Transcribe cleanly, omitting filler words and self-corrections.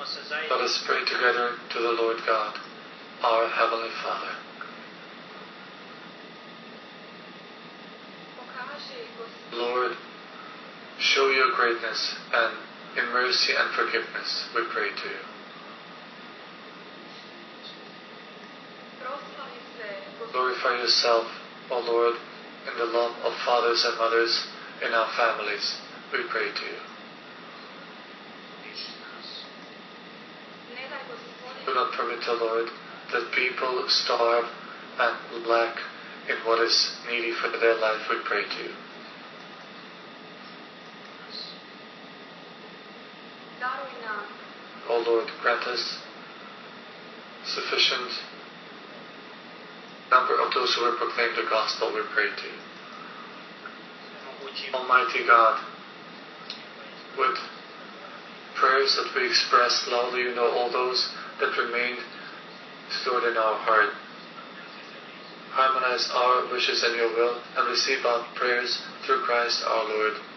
Let us pray together to the Lord God, our Heavenly Father. Lord, show your greatness, and in mercy and forgiveness we pray to you. Glorify yourself, O Lord, in the love of fathers and mothers in our families, we pray to you. Do not permit, O Lord, that people starve and lack in what is needy for their life, we pray to you. O Lord, grant us sufficient number of those who will proclaim the gospel, we pray to you. Almighty God, with prayers that we express loudly, you know all those that remain stored in our heart. Harmonize our wishes and your will, and receive our prayers through Christ our Lord.